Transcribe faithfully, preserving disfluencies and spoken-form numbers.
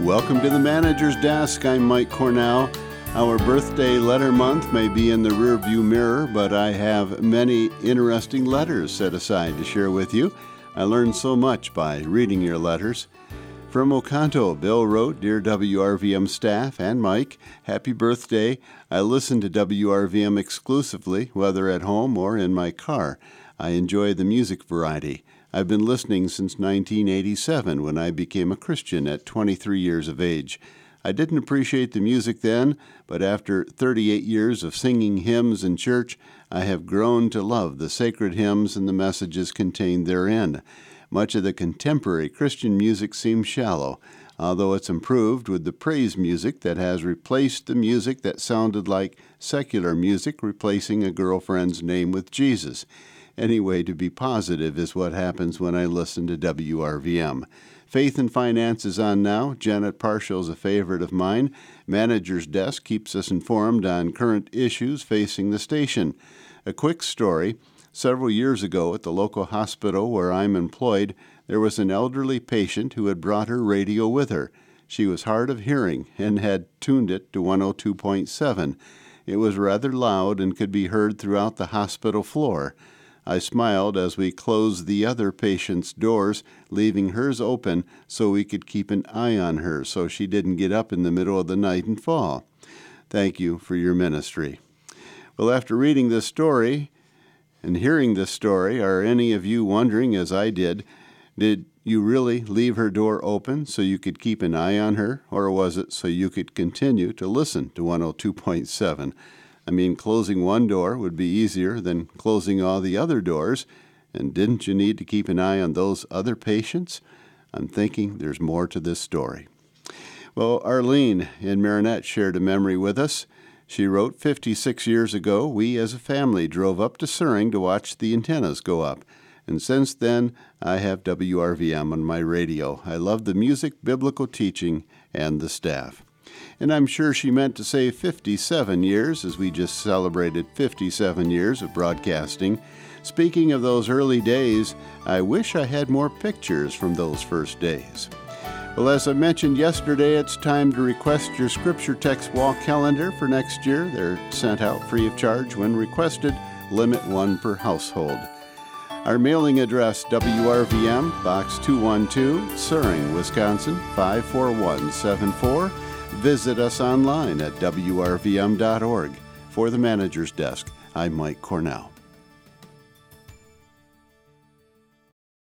Welcome to the Manager's Desk. I'm Mike Cornell. Our birthday letter month may be in the rearview mirror, but I have many interesting letters set aside to share with you. I learned so much by reading your letters. From Oconto, Bill wrote, Dear W R V M staff and Mike, happy birthday. I listen to W R V M exclusively, whether at home or in my car. I enjoy the music variety. I've been listening since nineteen eighty-seven when I became a Christian at twenty-three years of age. I didn't appreciate the music then, but after thirty-eight years of singing hymns in church, I have grown to love the sacred hymns and the messages contained therein. Much of the contemporary Christian music seems shallow, although it's improved with the praise music that has replaced the music that sounded like secular music replacing a girlfriend's name with Jesus. Anyway, to be positive is what happens when I listen to W R V M. Faith and Finance is on now. Janet Parshall is a favorite of mine. Manager's Desk keeps us informed on current issues facing the station. A quick story. Several years ago at the local hospital where I'm employed, there was an elderly patient who had brought her radio with her. She was hard of hearing and had tuned it to one oh two point seven. It was rather loud and could be heard throughout the hospital floor. I smiled as we closed the other patient's doors, leaving hers open so we could keep an eye on her so she didn't get up in the middle of the night and fall. Thank you for your ministry. Well, after reading this story and hearing this story, are any of you wondering, as I did, did you really leave her door open so you could keep an eye on her, or was it so you could continue to listen to one oh two point seven? I mean, closing one door would be easier than closing all the other doors, and didn't you need to keep an eye on those other patients? I'm thinking there's more to this story. Well, Arlene in Marinette shared a memory with us. She wrote, fifty-six years ago, we as a family drove up to Suring to watch the antennas go up. And since then, I have W R V M on my radio. I love the music, biblical teaching, and the staff. And I'm sure she meant to say fifty-seven years, as we just celebrated fifty-seven years of broadcasting. Speaking of those early days, I wish I had more pictures from those first days. Well, as I mentioned yesterday, it's time to request your Scripture Text Wall calendar for next year. They're sent out free of charge when requested, limit one per household. Our mailing address, W R V M, Box two one two, Suring, Wisconsin, five four one seven four. Visit us online at W R V M dot org. For the Manager's Desk, I'm Mike Cornell.